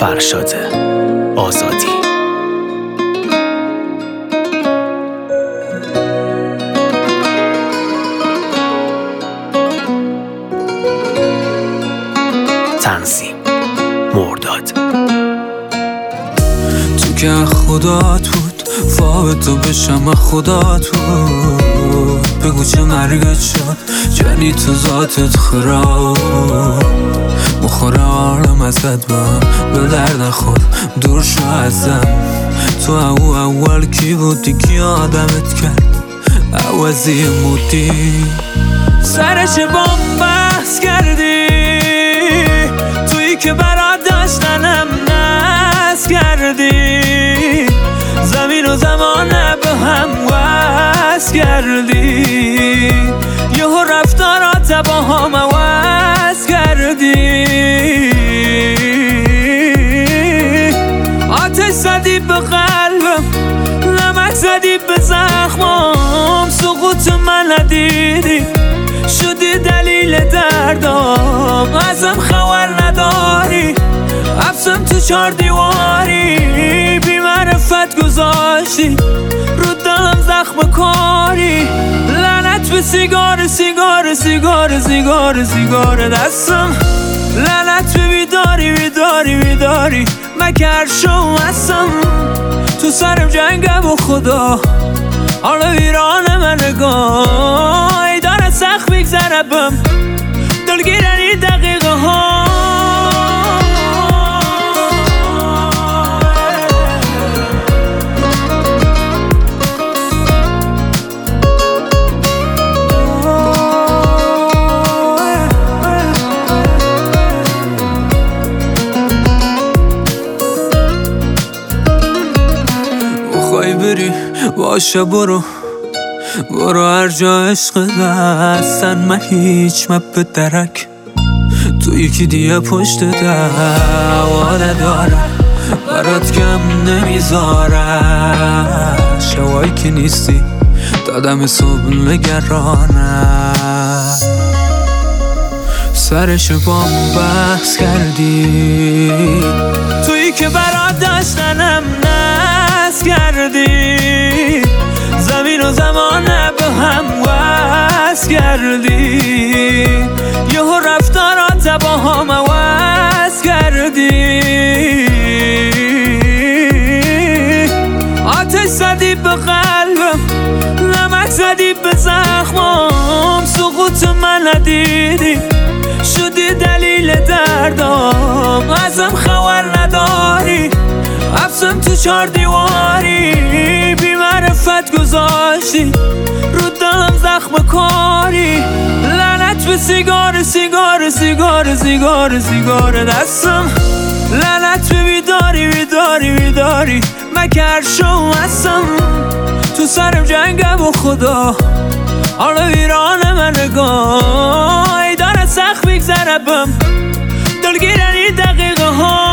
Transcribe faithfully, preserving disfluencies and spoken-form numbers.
فرشاد آزادی. تنظیم مرداد. تو که خدات بود فاوت تو بشم خدات بود. بگو چه مرگت شد جنی تو ذاتت خراب. مخور عالم ازت بام به درد نخور دور شو ازم. تو او اول کی بودی کی آدمت کرد عوضی مودی. سرش بام بحث کردی تویی که برات داشتنم نس کردی. زمین و زمانه به هم وز کردی. یهو رفتارات با هم عوض کردی. آتش زدی به قلبم نمک زدی به زخمام. سقوط من ندیدی شدی دلیل دردام. ازم خبر نداری حبسم تو چار دیواری. بی معرفت گذاشتی رو دلم زخم کاری. لعنت به سیگار سیگار سیگار سیگار سیگار دستم. لعنت به بیداری بیداری بیداری مکر شو هستم. تو سرم جنگم و خدا حالا ویران من نگاه. ای داره سخت میگذره بم دلگیرن این دقیقه ها. بخوای بری باشه برو برو هر جا عشق دستن. من هیچ مپ درک تو یکی دیگه پشت دوا ندارم. برات کم نمیذارم شوایی که نیستی دادم صبح نگرانم. سرش بام بحث کردی تویی که برات داشتنم نس کردی. زمین و زمانه به هم وز کردی. یهو رفتارات با هم عوض کردی. آتش زدی به قلبم نمک زدی به زخمام. سقوط من ندیدی شدی دلیل دردام. ازم خبر نداری حبسم تو چار دیواری. بی معرفت گذاشتی رو دلم زخم کاری. لعنت به سیگار سیگار سیگار سیگار سیگار دستم. لعنت به بیداری بیداری بیداری مکر شو هستم. تو سرم جنگم و خدا حالا ویران من نگاه. ای داره سخت میگذره بم دلگیرن این دقیقه ها.